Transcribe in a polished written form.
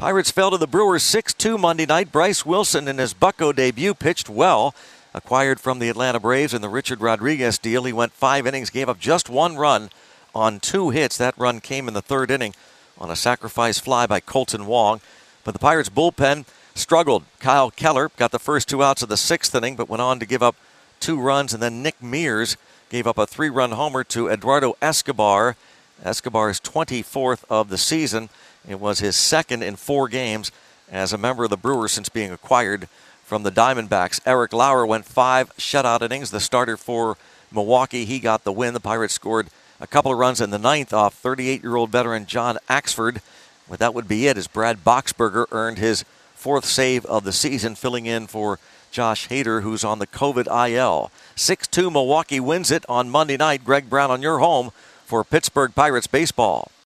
Pirates fell to the Brewers 6-2 Monday night. Bryce Wilson in his Bucco debut pitched well. Acquired from the Atlanta Braves in the Richard Rodriguez deal, he went 5 innings, gave up just 1 run on 2 hits. That run came in the 3rd inning on a sacrifice fly by Colton Wong. But the Pirates bullpen struggled. Kyle Keller got the first 2 outs of the 6th inning, but went on to give up 2 runs. And then Nick Mears gave up a 3-run homer to Eduardo Escobar. Escobar's 24th of the season. It was his 2nd in 4 games as a member of the Brewers since being acquired from the Diamondbacks. Eric Lauer went 5 shutout innings, the starter for Milwaukee. He got the win. The Pirates scored a couple of runs in the 9th off 38-year-old veteran John Axford. But that would be it as Brad Boxberger earned his 4th save of the season, filling in for Josh Hader, who's on the COVID IL. 6-2 Milwaukee wins it on Monday night. Greg Brown on your home for Pittsburgh Pirates baseball.